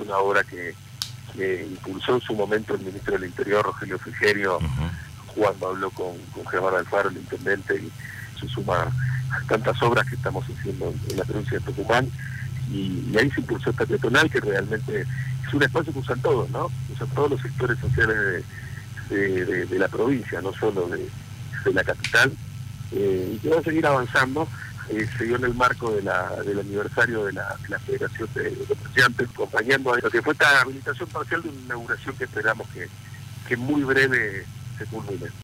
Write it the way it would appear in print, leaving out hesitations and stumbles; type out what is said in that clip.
una obra que impulsó en su momento el ministro del Interior, Rogelio Frigerio, cuando habló con Germán Alfaro, el intendente, y se suma a tantas obras que estamos haciendo en la provincia de Tucumán, y ahí se impulsó esta peatonal, que realmente es un espacio que usan todos, ¿no? Usan todos los sectores sociales de la provincia, no solo de la capital, y que va a seguir avanzando. Se dio en el marco del aniversario de la Federación de Comerciantes, acompañando a lo que fue esta habilitación parcial de una inauguración que esperamos que en muy breve se culmine.